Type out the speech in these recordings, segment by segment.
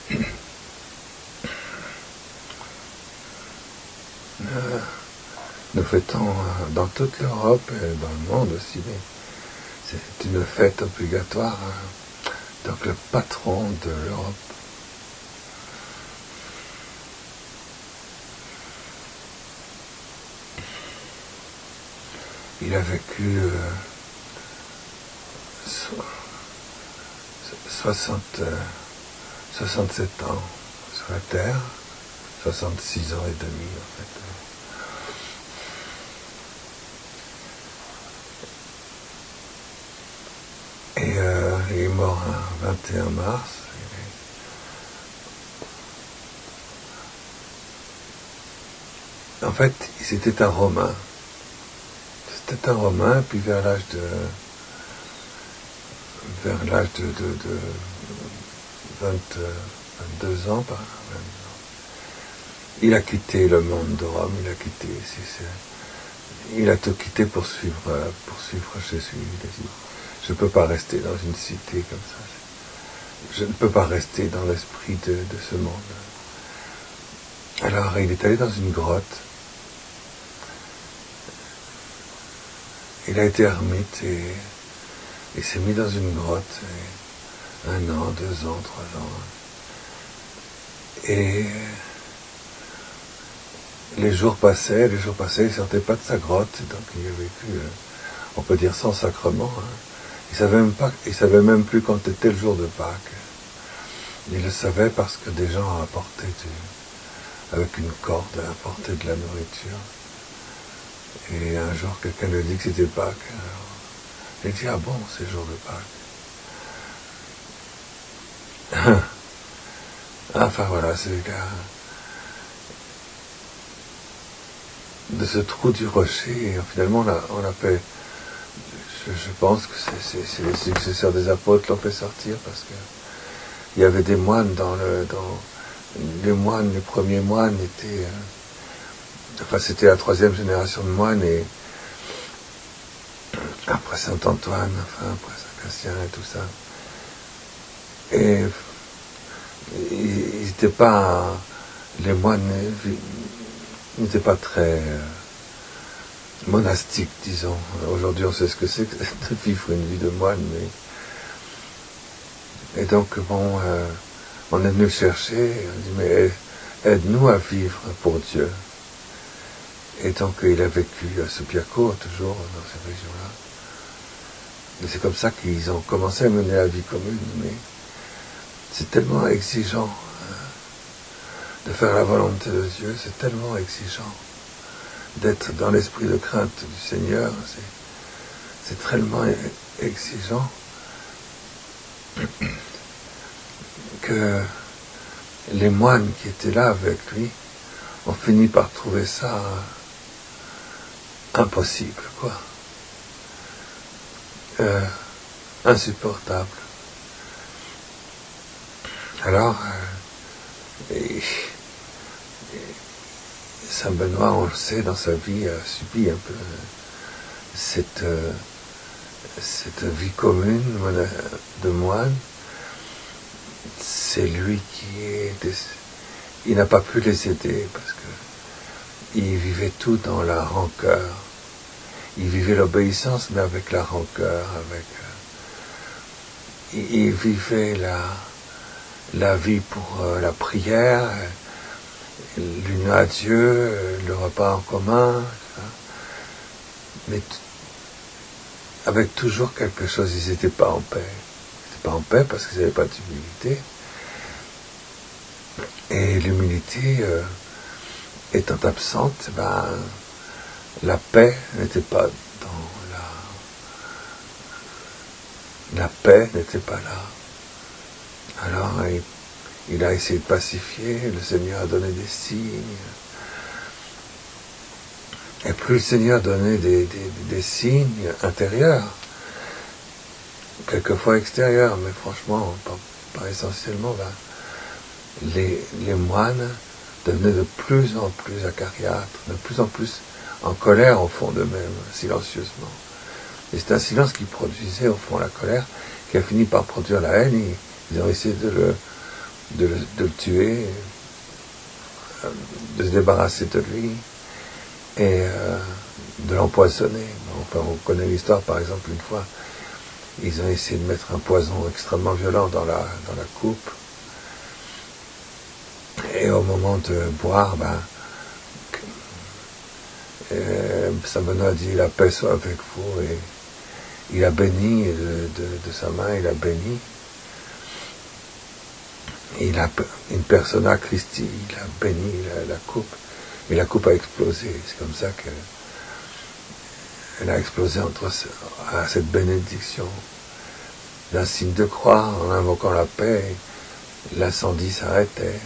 nous fêtons dans toute l'Europe et dans le monde aussi, mais c'est une fête obligatoire. Donc le patron de l'Europe. Il a vécu 67 ans sur la Terre, 66 ans et demi en fait. Et il est mort un 21 mars. En fait, c'était un Romain. C'était un Romain, puis vers l'âge de 22 ans, il a quitté le monde de Rome, il a tout quitté pour suivre Jésus. Il a dit, je ne peux pas rester dans une cité comme ça. Je ne peux pas rester dans l'esprit de ce monde. Alors il est allé dans une grotte. Il a été ermite et il s'est mis dans une grotte. 1 an, 2 ans, 3 ans. Et les jours passaient, il ne sortait pas de sa grotte. Donc il a vécu, on peut dire, sans sacrement. Il savait même plus quand était le jour de Pâques. Il le savait parce que des gens apportaient avec une corde, apportaient de la nourriture. Et un jour, quelqu'un lui a dit que c'était Pâques. Alors, il dit, ah bon, c'est le jour de Pâques. Enfin voilà, c'est de ce trou du rocher, et finalement on l'a fait. Je pense que c'est les successeurs des apôtres l'ont fait sortir parce que il y avait des moines les premiers moines étaient, c'était la 3e génération de moines, et après Saint Antoine, après Saint Cassien et tout ça. Et ils n'étaient pas, les moines n'étaient pas très monastiques, disons. Aujourd'hui, on sait ce que c'est que de vivre une vie de moine, mais... Et donc, bon, on est venu le chercher, on dit, mais aide-nous à vivre pour Dieu. Et donc, il a vécu à Subiaco, toujours dans cette région-là. Et c'est comme ça qu'ils ont commencé à mener la vie commune, mais c'est tellement exigeant de faire la volonté de Dieu, c'est tellement exigeant d'être dans l'esprit de crainte du Seigneur, c'est tellement exigeant que les moines qui étaient là avec lui ont fini par trouver ça impossible, quoi. Insupportable. Alors, Saint Benoît, on le sait, dans sa vie, a subi un peu cette vie commune de moine. C'est lui il n'a pas pu les aider parce que il vivait tout dans la rancœur. Il vivait l'obéissance, mais avec la rancœur, il vivait la vie pour la prière, l'union à Dieu, le repas en commun, mais avec toujours quelque chose, ils n'étaient pas en paix. Ils n'étaient pas en paix parce qu'ils n'avaient pas d'humilité. Et l'humilité étant absente, la paix n'était pas dans la paix n'était pas là. Alors il a essayé de pacifier, le Seigneur a donné des signes. Et plus le Seigneur donnait des signes intérieurs, quelquefois extérieurs, mais franchement, pas essentiellement, les moines devenaient de plus en plus acariâtres, de plus en plus en colère au fond d'eux-mêmes, silencieusement. Et c'est un silence qui produisait au fond la colère, qui a fini par produire la haine, et ils ont essayé de de le tuer, de se débarrasser de lui et de l'empoisonner. Enfin, on connaît l'histoire, par exemple, une fois, ils ont essayé de mettre un poison extrêmement violent dans la coupe. Et au moment de boire, Saint Benoît a dit la paix soit avec vous, et il a béni de sa main, il a béni. Et il a une persona Christi, il a béni la coupe, et la coupe a explosé. C'est comme ça qu'elle a explosé à cette bénédiction. D'un signe de croix, en invoquant la paix, l'incendie s'arrêtait.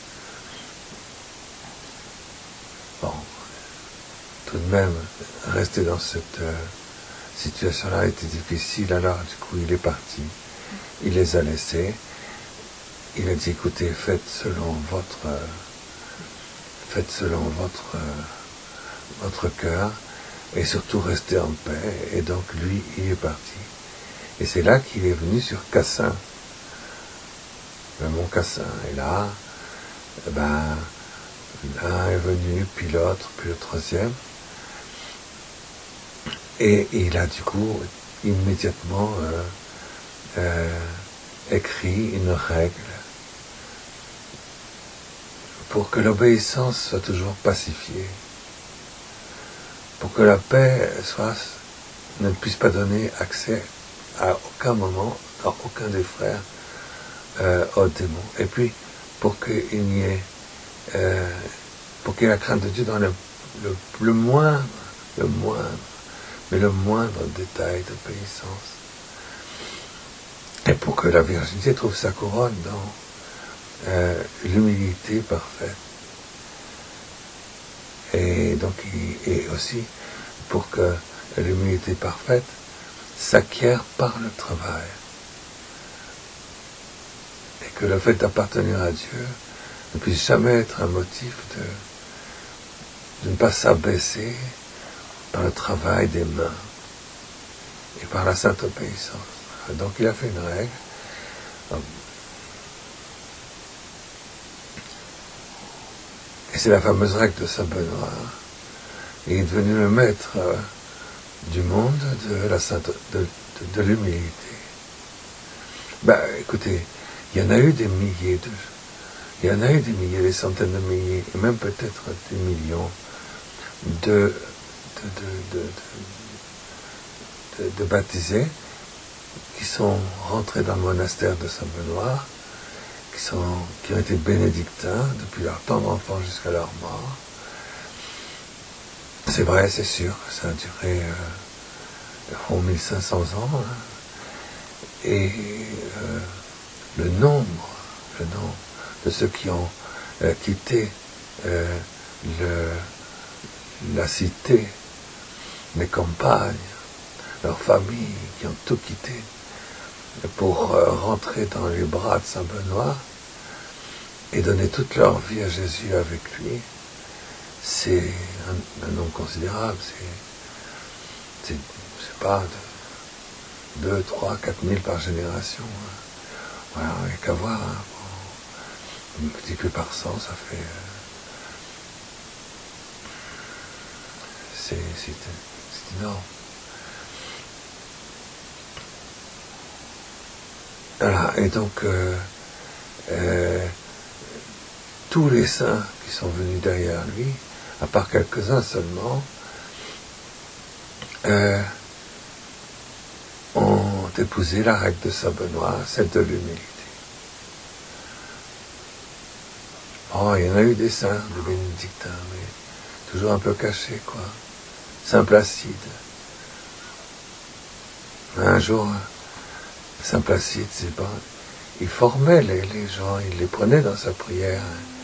Bon, tout de même, rester dans cette situation-là était difficile, alors du coup il est parti, il les a laissés, il a dit écoutez, faites selon votre cœur, et surtout restez en paix, et donc lui, il est parti. Et c'est là qu'il est venu sur Cassin, le mont Cassin, et là, l'un est venu, puis l'autre, puis le troisième. Et il a du coup immédiatement écrit une règle pour que l'obéissance soit toujours pacifiée, pour que la paix ne puisse pas donner accès à aucun moment, dans aucun des frères, aux démons. Et puis, pour qu'il y ait la crainte de Dieu dans le moindre détail d'obéissance. Et pour que la virginité trouve sa couronne dans l'humilité parfaite. Et donc, et aussi pour que l'humilité parfaite s'acquiert par le travail. Et que le fait d'appartenir à Dieu ne puisse jamais être un motif de ne pas s'abaisser par le travail des mains et par la sainte obéissance. Donc il a fait une règle. Et c'est la fameuse règle de Saint Benoît. Il est devenu le maître du monde de l'humilité. Écoutez, il y en a eu des milliers, des centaines de milliers, et même peut-être des millions de baptisés qui sont rentrés dans le monastère de Saint Benoît, qui ont été bénédictins depuis leur tendre enfance jusqu'à leur mort. C'est vrai, c'est sûr, ça a duré 1500 ans, et le nombre de ceux qui ont quitté la cité, les campagnes, leurs familles, qui ont tout quitté pour rentrer dans les bras de Saint Benoît et donner toute leur vie à Jésus avec lui, c'est un nombre considérable. C'est pas 2, 3, 4 000 par génération. Voilà, il n'y a qu'à voir. Multiplié par 100, ça fait... c'est énorme. Voilà, et donc tous les saints qui sont venus derrière lui, à part quelques-uns seulement, ont épousé la règle de Saint Benoît, celle de l'humilité. Oh, il y en a eu des saints, des bénédictins, mais toujours un peu cachés, quoi. Saint Placide. Un jour, Saint Placide, il formait les gens, il les prenait dans sa prière.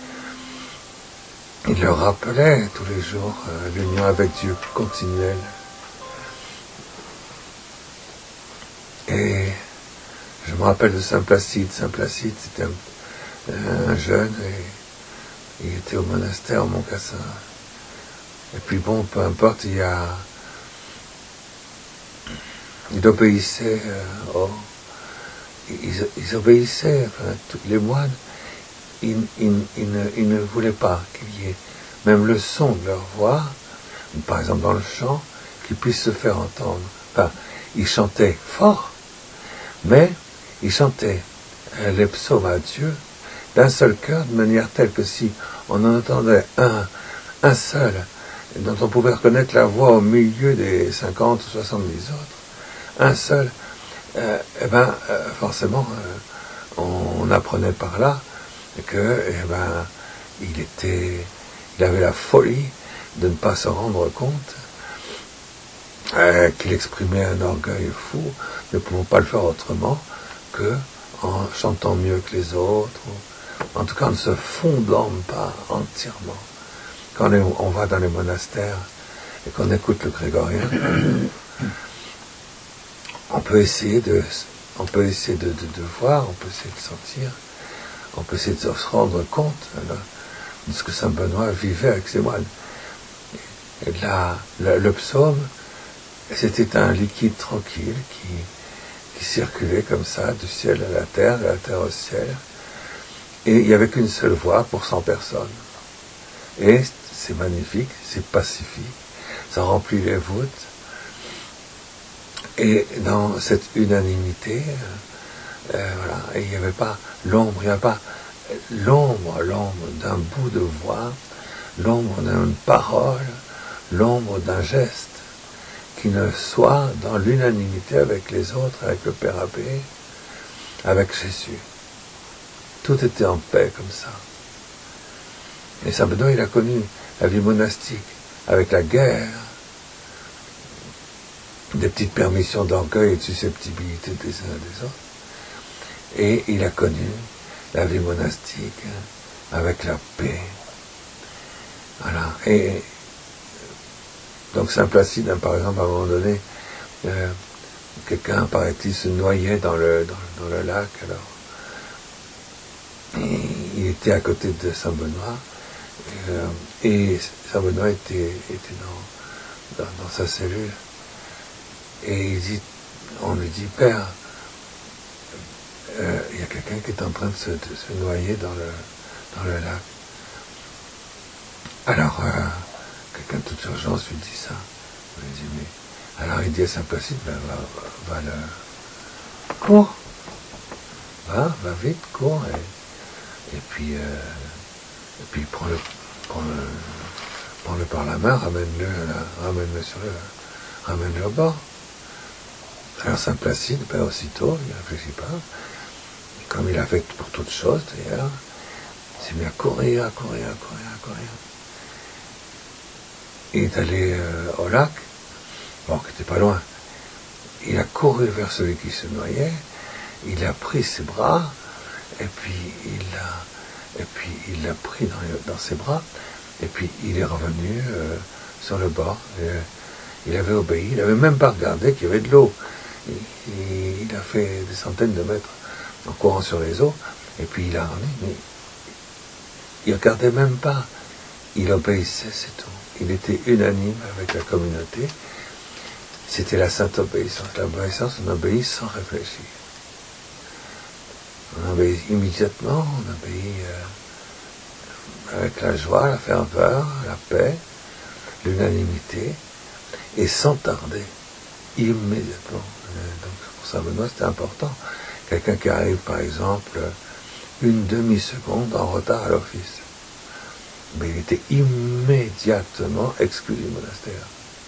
Il leur rappelait tous les jours l'union avec Dieu continuelle. Et je me rappelle de Saint Placide. Saint Placide, c'était un jeune, et il était au monastère au Mont Cassin. Et puis bon, peu importe, il obéissait, ils obéissaient, enfin, tous les moines, ils ne voulaient pas qu'il y ait même le son de leur voix, par exemple dans le chant, qui puisse se faire entendre. Enfin, ils chantaient fort, mais ils chantaient les psaumes à Dieu d'un seul cœur, de manière telle que si on en entendait un seul, dont on pouvait reconnaître la voix au milieu des 50 ou 70 autres, un seul, forcément, on apprenait par là que, il avait la folie de ne pas se rendre compte qu'il exprimait un orgueil fou, ne pouvant pas le faire autrement que en chantant mieux que les autres, ou en tout cas en ne se fondant pas entièrement. Quand on va dans les monastères et qu'on écoute le grégorien, on peut essayer de voir, on peut essayer de sentir, on peut essayer de se rendre compte de ce que saint Benoît vivait avec ses moines. Et le psaume, c'était un liquide tranquille qui circulait comme ça, du ciel à la terre, de la terre au ciel. Et il n'y avait qu'une seule voix pour 100 personnes. Et c'est magnifique, c'est pacifique, ça remplit les voûtes. Et dans cette unanimité, voilà, et il n'y avait pas l'ombre, il n'y avait pas l'ombre d'un bout de voix, l'ombre d'une parole, l'ombre d'un geste, qui ne soit dans l'unanimité avec les autres, avec le Père Abbé, avec Jésus. Tout était en paix comme ça. Et saint Benoît, il a connu la vie monastique avec la guerre, des petites permissions d'orgueil et de susceptibilité des uns et des autres. Et il a connu la vie monastique avec la paix. Voilà. Et donc saint Placide, par exemple, à un moment donné, quelqu'un, paraît-il, se noyait dans le lac. Alors, et il était à côté de saint Benoît, et saint Benoît était dans sa cellule. Et on lui dit, Père, il y a quelqu'un qui est en train de se noyer dans le lac. Alors, quelqu'un de toute urgence lui dit ça. Il dit, mais... Alors il dit à saint Placide, va cours. Va vite, cours. Et puis prends-le par la main, ramène-le au bord. Alors saint Placide, aussitôt, il ne réfléchit pas, comme il a fait pour toutes choses d'ailleurs, il s'est mis à courir. Il est allé au lac, bon, qui n'était pas loin. Il a couru vers celui qui se noyait, il a pris ses bras, et puis il l'a pris dans ses bras, et puis il est revenu sur le bord. Il avait obéi, il n'avait même pas regardé qu'il y avait de l'eau. Il a fait des centaines de mètres en courant sur les eaux, et puis il a ramené, mais il ne regardait même pas. Il obéissait, c'est tout. Il était unanime avec la communauté. C'était la sainte obéissance. L'obéissance, on obéit sans réfléchir. On obéit immédiatement, on obéit avec la joie, la ferveur, la paix, l'unanimité, et sans tarder, immédiatement. Donc pour saint Benoît, c'était important. Quelqu'un qui arrive, par exemple, une demi-seconde en retard à l'office. Mais il était immédiatement exclu du monastère.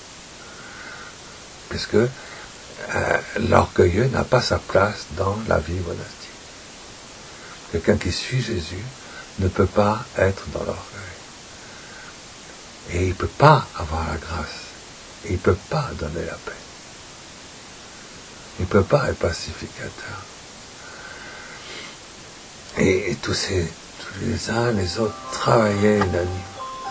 Puisque l'orgueilleux n'a pas sa place dans la vie monastique. Quelqu'un qui suit Jésus ne peut pas être dans l'orgueil. Et il ne peut pas avoir la grâce. Et il ne peut pas donner la paix. Il ne peut pas être pacificateur. Et tous les uns les autres travaillaient unanimement.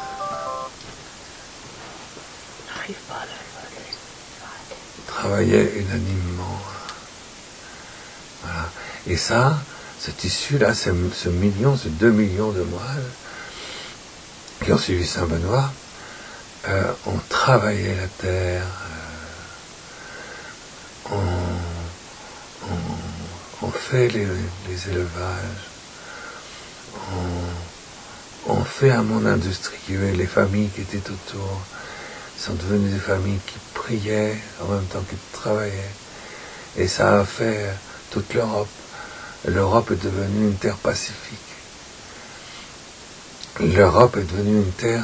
Travaillaient unanimement. Voilà. Et ça, cet issu-là, ce 2 millions de moines qui ont suivi saint Benoît, ont travaillé la terre, ont fait les élevages, on fait un monde industriel. Les familles qui étaient autour sont devenues des familles qui priaient en même temps qu'ils travaillaient. Et ça a fait toute l'Europe. L'Europe est devenue une terre pacifique. L'Europe est devenue une terre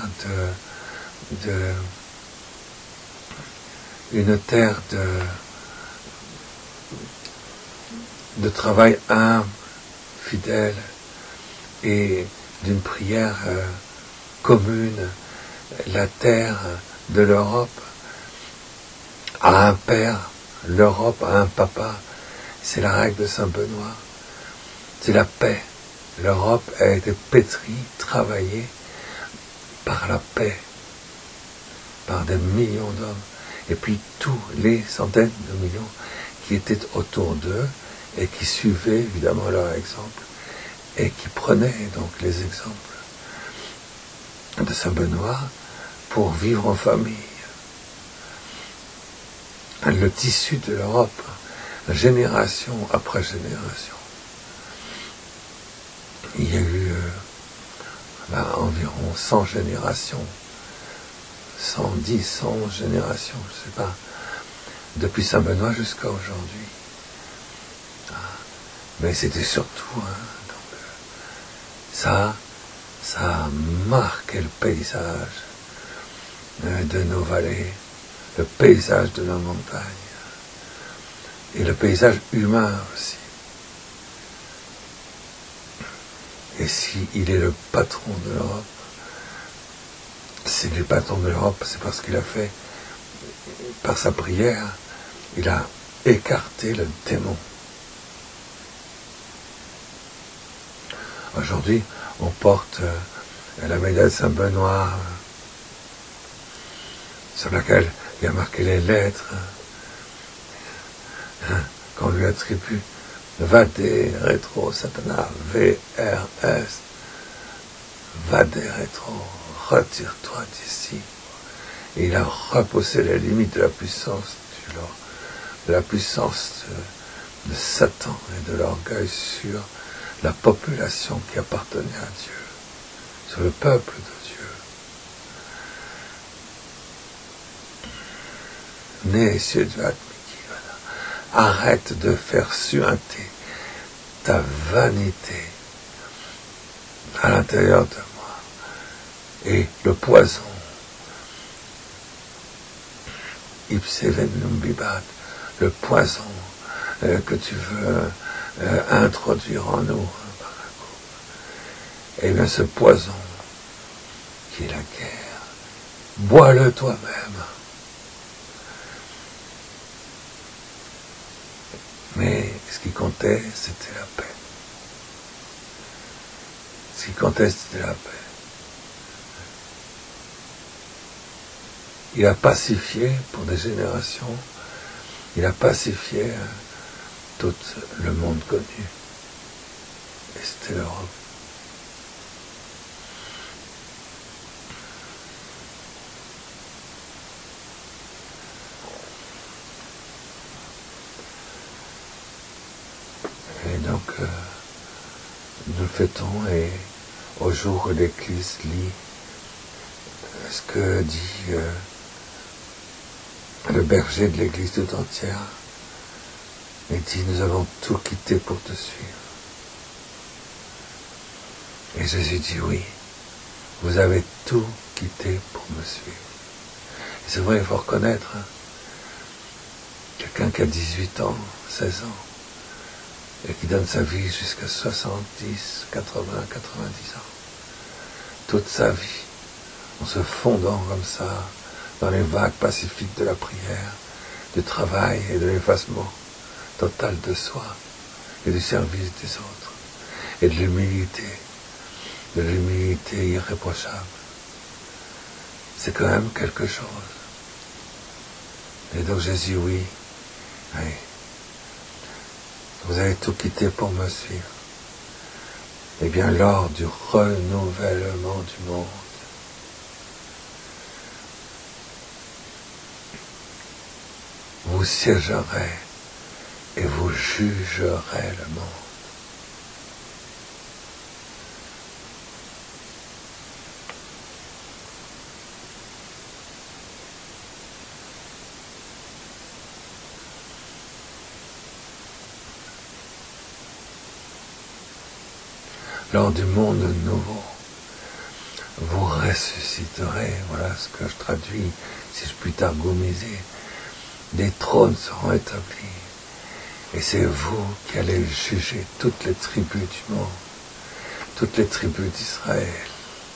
de travail humble, fidèle, et d'une prière commune. La terre de l'Europe a un père, l'Europe a un papa. C'est la règle de Saint Benoît. C'est la paix. L'Europe a été pétrie, travaillée par la paix, par des millions d'hommes, et puis tous les centaines de millions qui étaient autour d'eux et qui suivaient évidemment leur exemple et qui prenaient donc les exemples de Saint Benoît pour vivre en famille. Le tissu de l'Europe, génération après génération. Il y a eu environ 100 générations, 110, 111 générations, je ne sais pas, depuis Saint Benoît jusqu'à aujourd'hui. Mais c'était surtout, ça a marqué le paysage de nos vallées, le paysage de nos montagnes, et le paysage humain aussi. Et s'il est le patron de l'Europe, s'il est le patron de l'Europe, c'est parce qu'il a fait, par sa prière, il a écarté le démon. Aujourd'hui, on porte la médaille de Saint-Benoît, sur laquelle il y a marqué les lettres qu'on lui attribue. Vade rétro Satana, VRS, Vade rétro, retire-toi d'ici. Et il a repoussé les limites de la puissance de la puissance de Satan et de l'orgueil sur la population qui appartenait à Dieu, sur le peuple de Dieu. Né arrête de faire suinter ta vanité à l'intérieur de moi. Et le poison, ipse venenum bibat, le poison que tu veux introduire en nous, et bien ce poison qui est la guerre, bois-le toi-même. Mais ce qui comptait, c'était la paix. Ce qui comptait, c'était la paix. Il a pacifié pour des générations, il a pacifié tout le monde connu. Et c'était l'Europe. Et donc, nous le fêtons, et au jour où l'Église lit ce que dit le berger de l'Église tout entière, il dit: nous avons tout quitté pour te suivre. Et Jésus dit: oui, vous avez tout quitté pour me suivre. Et c'est vrai, il faut reconnaître, quelqu'un qui a 18 ans, 16 ans, et qui donne sa vie jusqu'à 70, 80, 90 ans, toute sa vie, en se fondant comme ça dans les vagues pacifiques de la prière, du travail et de l'effacement total de soi et du service des autres, et de l'humilité irréprochable. C'est quand même quelque chose. Et donc Jésus, oui, vous avez tout quitté pour me suivre. Eh bien, lors du renouvellement du monde, vous siégerez et vous jugerez le monde. lors du monde nouveau, vous ressusciterez, voilà ce que je traduis, si je puis targoumiser, des trônes seront établis, et c'est vous qui allez juger toutes les tribus du monde, toutes les tribus d'Israël,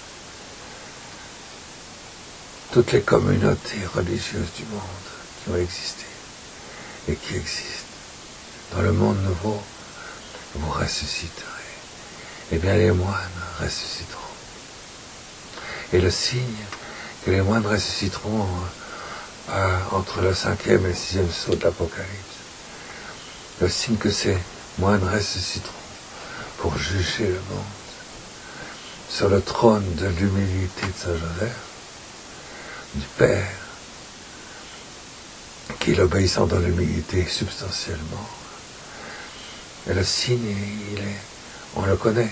toutes les communautés religieuses du monde qui ont existé et qui existent. Dans le monde nouveau, vous ressusciterez. Eh bien, les moines ressusciteront. Et le signe que les moines ressusciteront entre le 5e et le 6e sceau de l'Apocalypse, le signe que ces moines ressusciteront pour juger le monde sur le trône de l'humilité de Saint Joseph, du Père, qui est l'obéissant dans l'humilité substantiellement. Et le signe, on le connaît.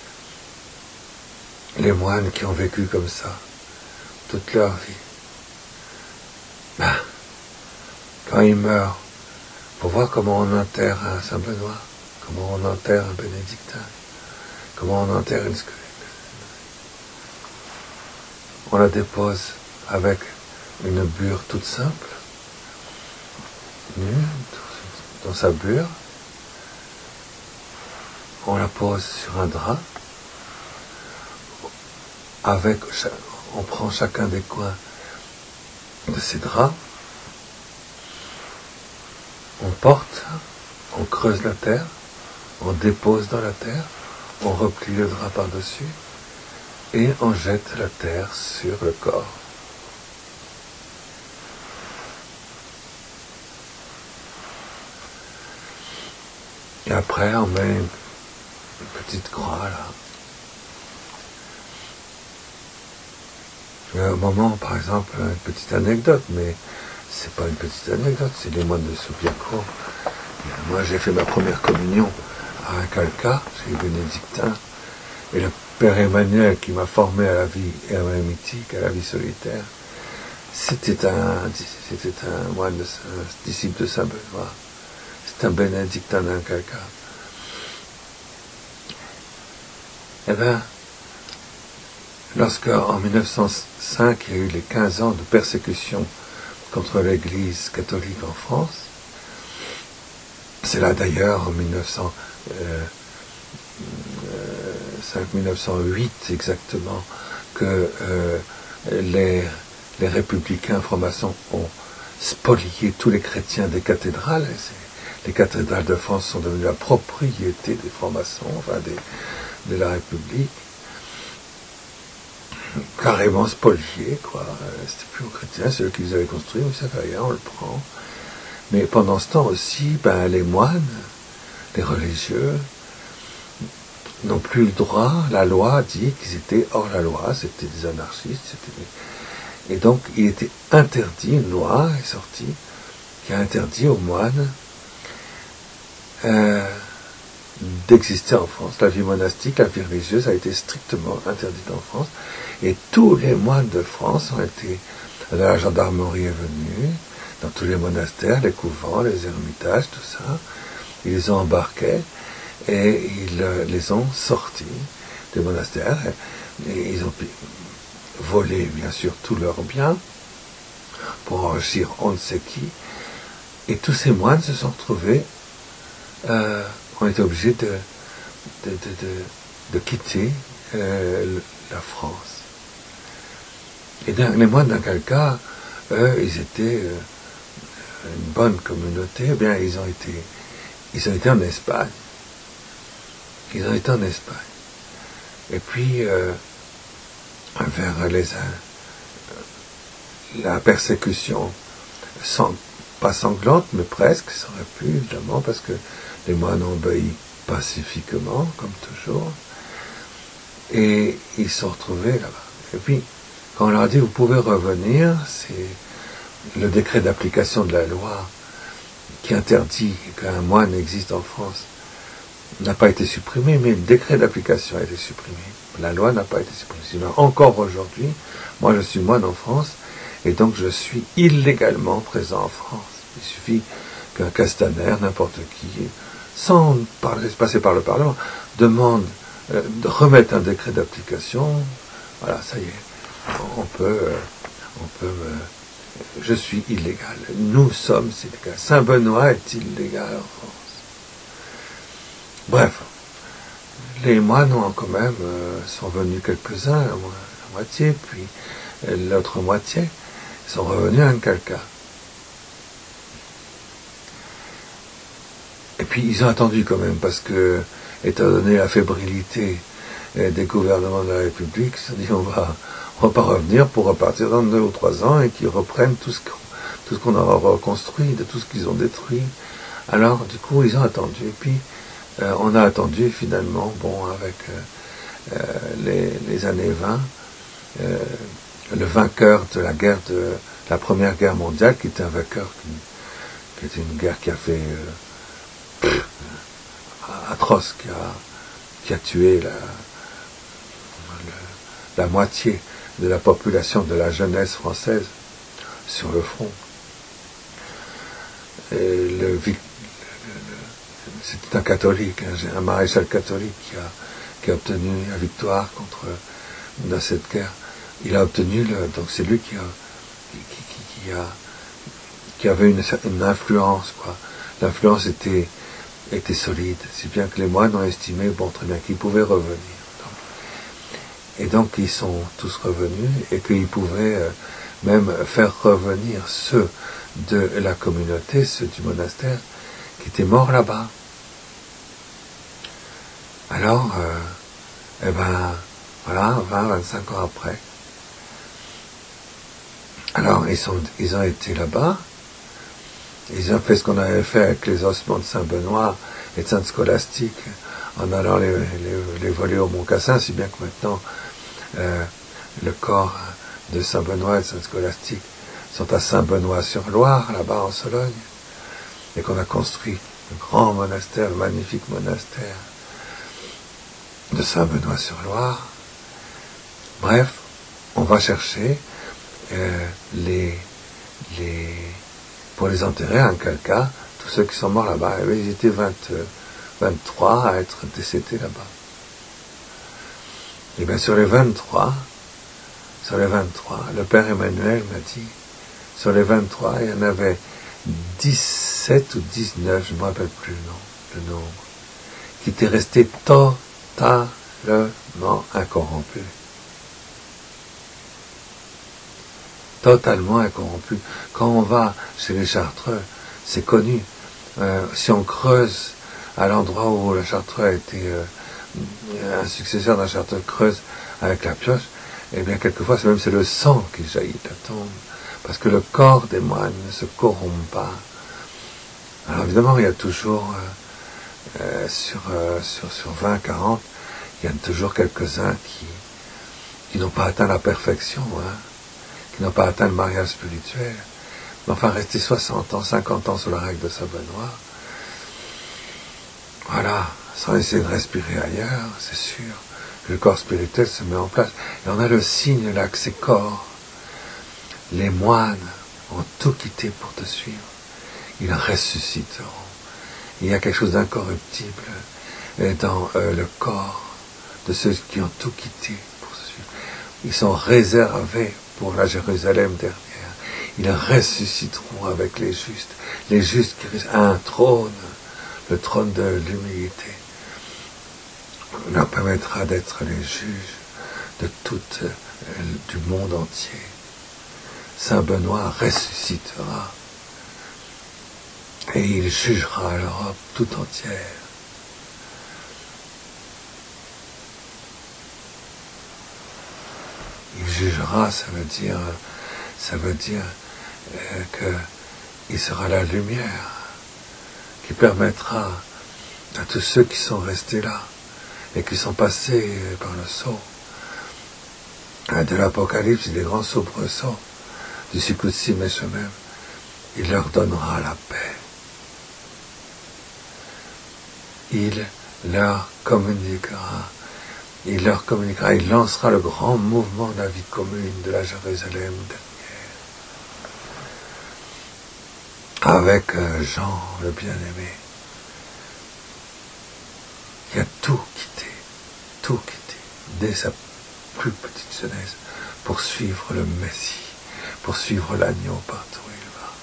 Les moines qui ont vécu comme ça toute leur vie, quand ils meurent, pour voir comment on enterre un Saint-Benoît, comment on enterre un bénédictin, comment on enterre une squelette. On la dépose avec une bure toute simple, nue, dans sa bure. On la pose sur un drap. On prend chacun des coins de ces draps. On porte, on creuse la terre, on dépose dans la terre, on replie le drap par-dessus et on jette la terre sur le corps. Et après, on met une petite croix là. Au moment, par exemple, une petite anecdote, mais c'est pas une petite anecdote, c'est les moines de Subiaco. Moi, j'ai fait ma première communion à un calca, chez les bénédictins, et le Père Emmanuel, qui m'a formé à la vie ermitique, à la vie solitaire, c'était un moine, un disciple de Saint Benoît. C'est un bénédictin d'un calca. Eh bien, lorsque, en 1905, il y a eu les 15 ans de persécution contre l'Église catholique en France, c'est là d'ailleurs, en 1908 exactement, que les républicains francs-maçons ont spolié tous les chrétiens des cathédrales. Les cathédrales de France sont devenues la propriété des francs-maçons, enfin de la République. Carrément spoliés, quoi. C'était plus aux chrétiens, c'est eux qui les avaient construits, mais ça fait rien, on le prend. Mais pendant ce temps aussi, les moines, les religieux, n'ont plus le droit. La loi dit qu'ils étaient hors la loi, c'était des anarchistes, et donc il était interdit, une loi est sortie, qui a interdit aux moines d'exister en France. La vie monastique, la vie religieuse a été strictement interdite en France. Et tous les moines de France ont été... La gendarmerie est venue, dans tous les monastères, les couvents, les ermitages, tout ça. Ils les ont embarqués et ils les ont sortis des monastères. Et ils ont volé, bien sûr, tous leurs biens pour enrichir on ne sait qui. Et tous ces moines se sont retrouvés, ont été obligés de quitter la France. Et les moines d'un calca, eux, ils étaient une bonne communauté. Eh bien, ils ont été en Espagne. Ils ont été en Espagne. Et puis, vers la persécution, pas sanglante, mais presque, ça aurait pu, évidemment, parce que les moines ont obéi pacifiquement, comme toujours. Et ils se sont retrouvés là-bas. Et puis, quand on leur a dit, vous pouvez revenir, c'est le décret d'application de la loi qui interdit qu'un moine existe en France n'a pas été supprimé, mais le décret d'application a été supprimé. La loi n'a pas été supprimée. Sinon, encore aujourd'hui, moi je suis moine en France, et donc je suis illégalement présent en France. Il suffit qu'un Castaner, n'importe qui, sans passer par le Parlement, demande de remettre un décret d'application. Voilà, ça y est, on peut je suis illégal. Nous sommes illégaux. Saint-Benoît est illégal en France. Bref, les moines ont quand même sont venus quelques-uns, la moitié, puis l'autre moitié sont revenus à Ankhalkha. Et puis ils ont attendu quand même, parce que, étant donné la fébrilité des gouvernements de la République, ils se sont dit on va pas revenir pour repartir dans 2 ou 3 ans et qu'ils reprennent tout ce qu'on aura reconstruit, de tout ce qu'ils ont détruit. Alors du coup ils ont attendu, et puis on a attendu finalement, bon, avec les années 20, le vainqueur de la guerre de la Première Guerre mondiale, qui était un vainqueur qui était une guerre qui a fait atroce, qui a tué la moitié de la population de la jeunesse française sur le front. Et c'était un catholique, un maréchal catholique qui a obtenu la victoire dans cette guerre. Il a obtenu donc c'est lui qui avait une influence, quoi. L'influence était solide, si bien que les moines ont estimé, bon, très bien, qu'ils pouvaient revenir. Et donc ils sont tous revenus, et qu'ils pouvaient même faire revenir ceux de la communauté, ceux du monastère, qui étaient morts là-bas. Alors, voilà, 20-25 ans après. Alors, ils ont été là-bas, ils ont fait ce qu'on avait fait avec les ossements de Saint-Benoît et de Sainte-Scolastique, en allant les voler au Mont-Cassin, si bien que maintenant, le corps de Saint-Benoît et de Sainte-Scolastique sont à Saint-Benoît-sur-Loire, là-bas en Sologne, et qu'on a construit le grand monastère, le magnifique monastère de Saint-Benoît-sur-Loire. Bref, on va chercher pour les enterrer à Ankhalkha, tous ceux qui sont morts là-bas. Ils étaient 23 à être décédés là-bas. Et bien sur les 23, le père Emmanuel m'a dit, sur les 23, il y en avait 17 ou 19, je ne me rappelle plus le nombre, qui étaient restés totalement incorrompus. Totalement incorrompus. Quand on va chez les Chartreux, c'est connu. Si on creuse à l'endroit où le Chartreux a été un successeur d'un Chartreux, creuse avec la pioche, eh bien quelquefois c'est le sang qui jaillit de la tombe, parce que le corps des moines ne se corrompt pas. Alors évidemment il y a toujours sur 20, 40, il y a toujours quelques-uns qui n'ont pas atteint la perfection, qui n'ont pas atteint le mariage spirituel. Mais enfin, rester 60 ans, 50 ans sous la règle de Saint-Benoît, voilà, sans essayer de respirer ailleurs, c'est sûr, le corps spirituel se met en place. Et on a le signe là que ces corps, les moines, ont tout quitté pour te suivre. Ils ressusciteront. Il y a quelque chose d'incorruptible dans le corps de ceux qui ont tout quitté pour se suivre. Ils sont réservés pour la Jérusalem dernière. Ils ressusciteront avec les justes qui restent à un trône, le trône de l'humilité. On leur permettra d'être les juges de du monde entier. Saint Benoît ressuscitera et il jugera l'Europe tout entière. Il jugera, ça veut dire qu'il sera la lumière qui permettra à tous ceux qui sont restés là et qui sont passés par le sceau de l'Apocalypse, des grands soubresauts du Sikutsi Meshemem, il leur donnera la paix. Il leur communiquera, il lancera le grand mouvement de la vie commune de la Jérusalem dernière, avec Jean le bien-aimé, qui a tout quitté tout quitté, dès sa plus petite jeunesse, pour suivre le Messie, pour suivre l'agneau partout où il va,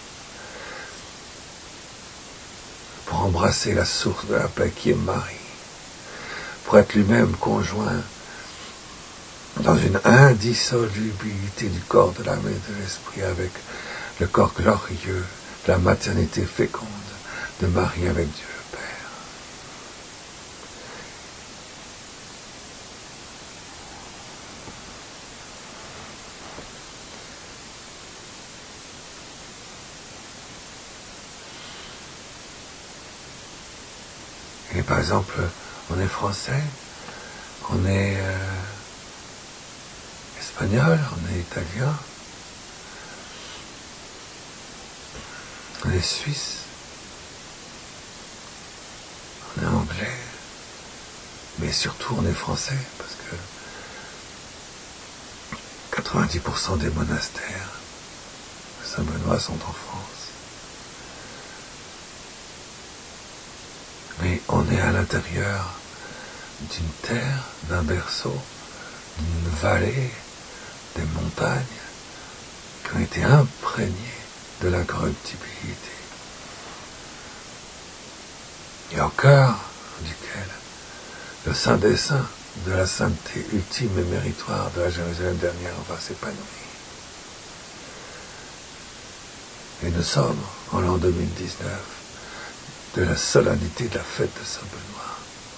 pour embrasser la source de la paix qui est Marie, pour être lui-même conjoint dans une indissolubilité du corps, de l'âme et de l'esprit, avec le corps glorieux de la maternité féconde de Marie avec Dieu le Père. Et par exemple, on est français, on est espagnol, on est italien, on est suisse, on est anglais, mais surtout on est français, parce que 90% des monastères de Saint-Benoît sont en France. Mais on est à l'intérieur d'une terre, d'un berceau, d'une vallée, des montagnes qui ont été imprégnées de l'incorruptibilité. Et au cœur duquel le Saint des Saints de la sainteté ultime et méritoire de la Jérusalem dernière va s'épanouir. Et nous sommes en l'an 2019 de la solennité de la fête de Saint-Benoît.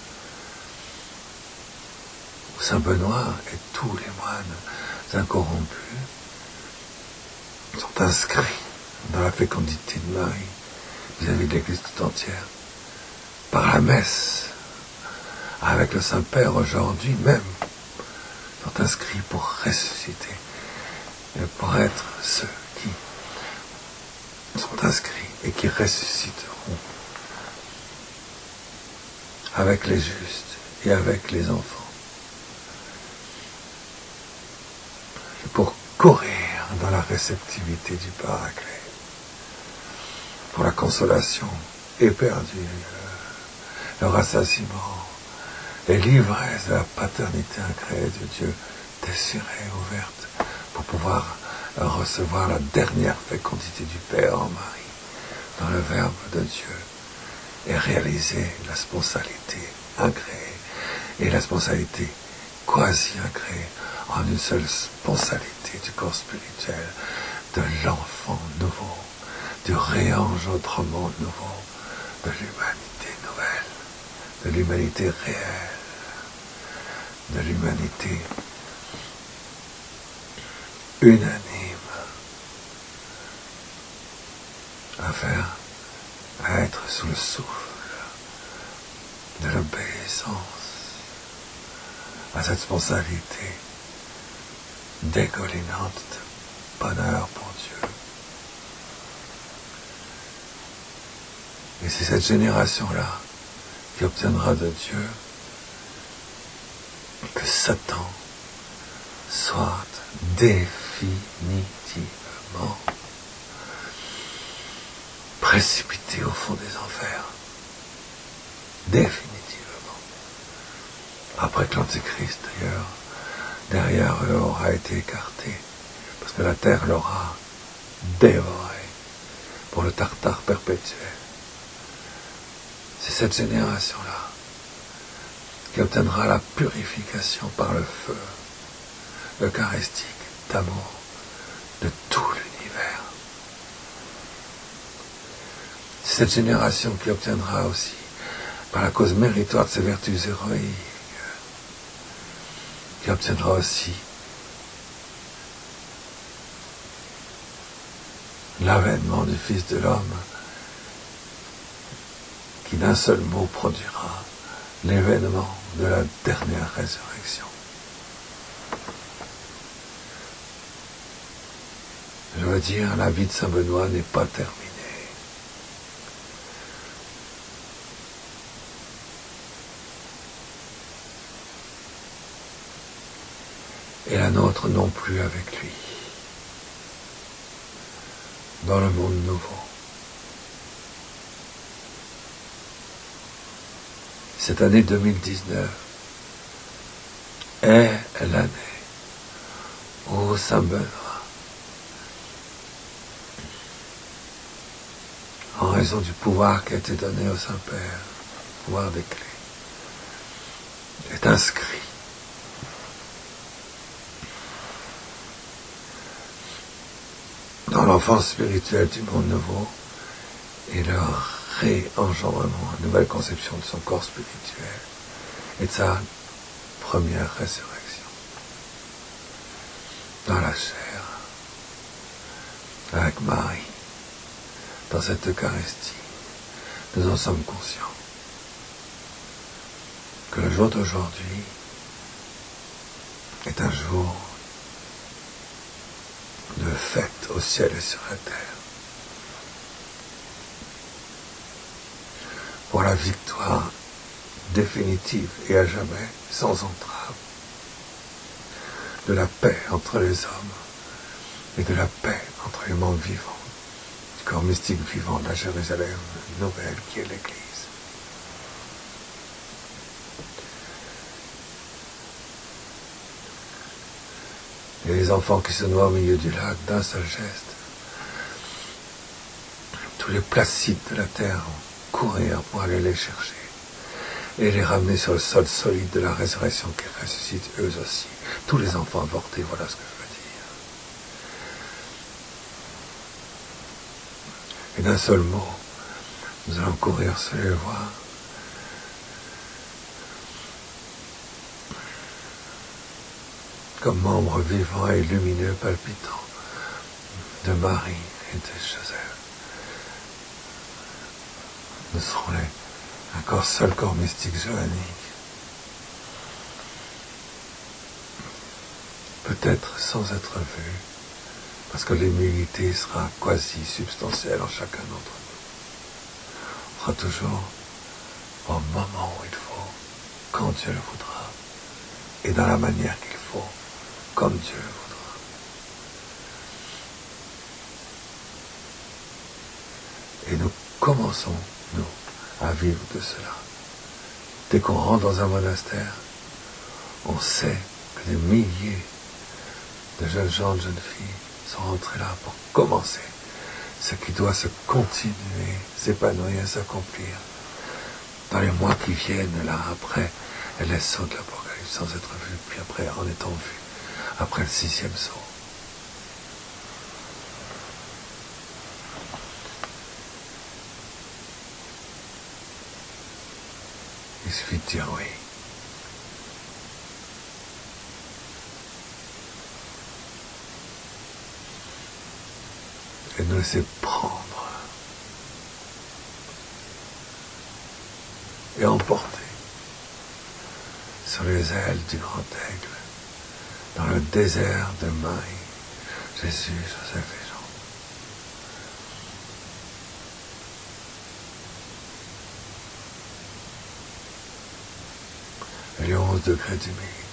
Saint-Benoît et tous les moines incorrompus sont inscrits dans la fécondité de Marie vis-à-vis de l'Église tout entière. Par la messe, avec le Saint-Père aujourd'hui même, sont inscrits pour ressusciter et pour être ceux qui sont inscrits et qui ressusciteront avec les justes et avec les enfants. Et pour courir dans la réceptivité du Paraclet, pour la consolation éperdue, le rassasiement, les livresses de la paternité incréée de Dieu, désirée, ouverte, pour pouvoir recevoir la dernière fécondité du Père en Marie, dans le Verbe de Dieu, et réaliser la sponsalité incréée et la sponsalité quasi-incréée en une seule sponsalité du corps spirituel, de l'enfant nouveau, du réengendrement nouveau, de l'humanité nouvelle, de l'humanité réelle, de l'humanité unanime, à être sous le souffle de l'obéissance à cette sponsalité dégoulinante de bonheur pour Dieu. Et c'est cette génération-là qui obtiendra de Dieu que Satan soit définitivement précipité au fond des enfers. Définitivement. Après que l'Antéchrist, d'ailleurs, derrière eux aura été écarté, parce que la terre l'aura dévoré pour le tartare perpétuel. C'est cette génération-là qui obtiendra la purification par le feu eucharistique d'amour de tout l'univers. C'est cette génération qui obtiendra aussi, par la cause méritoire de ses vertus héroïques, qui obtiendra aussi l'avènement du Fils de l'homme, qui d'un seul mot produira l'événement de la dernière résurrection. Je veux dire, la vie de Saint-Benoît n'est pas terminée. Et la nôtre non plus avec lui, dans le monde nouveau. Cette année 2019 est l'année où Saint Benoît, en raison du pouvoir qui a été donné au Saint-Père, pouvoir des clés, est inscrit dans l'enfance spirituelle du monde nouveau et le réengendrement, une nouvelle conception de son corps spirituel et de sa première résurrection dans la chair avec Marie. Dans cette Eucharistie, nous en sommes conscients que le jour d'aujourd'hui est un jour de fête au ciel et sur la terre pour la victoire définitive et à jamais, sans entrave, de la paix entre les hommes et de la paix entre les membres vivants du corps mystique vivant de la Jérusalem nouvelle qui est l'Église. Et les enfants qui se noient au milieu du lac d'un seul geste, tous les placides de la terre vont courir pour aller les chercher et les ramener sur le sol solide de la résurrection qui ressuscite eux aussi. Tous les enfants avortés, voilà ce que je veux dire. Et d'un seul mot, nous allons courir sur les voies comme membres vivants et lumineux palpitants de Marie et de Joseph. Nous serons un seul corps mystique johannique, peut-être sans être vu, parce que l'humilité sera quasi substantielle en chacun d'entre nous. On sera toujours au moment où il faut, quand Dieu le voudra, et dans la manière qu'il faut, comme Dieu le voudra. Et nous commençons, nous, à vivre de cela. Dès qu'on rentre dans un monastère, on sait que des milliers de jeunes gens, de jeunes filles sont rentrés là pour commencer ce qui doit se continuer, s'épanouir, s'accomplir dans les mois qui viennent là après les sauts de l'Apocalypse sans être vus, puis après en étant vus, après le 6e saut. Il suffit de dire oui. Et de nous laisser prendre et emporter sur les ailes du grand aigle dans le désert de Marie, Jésus, Joseph et Jean. Et les 11 degrés d'humilité.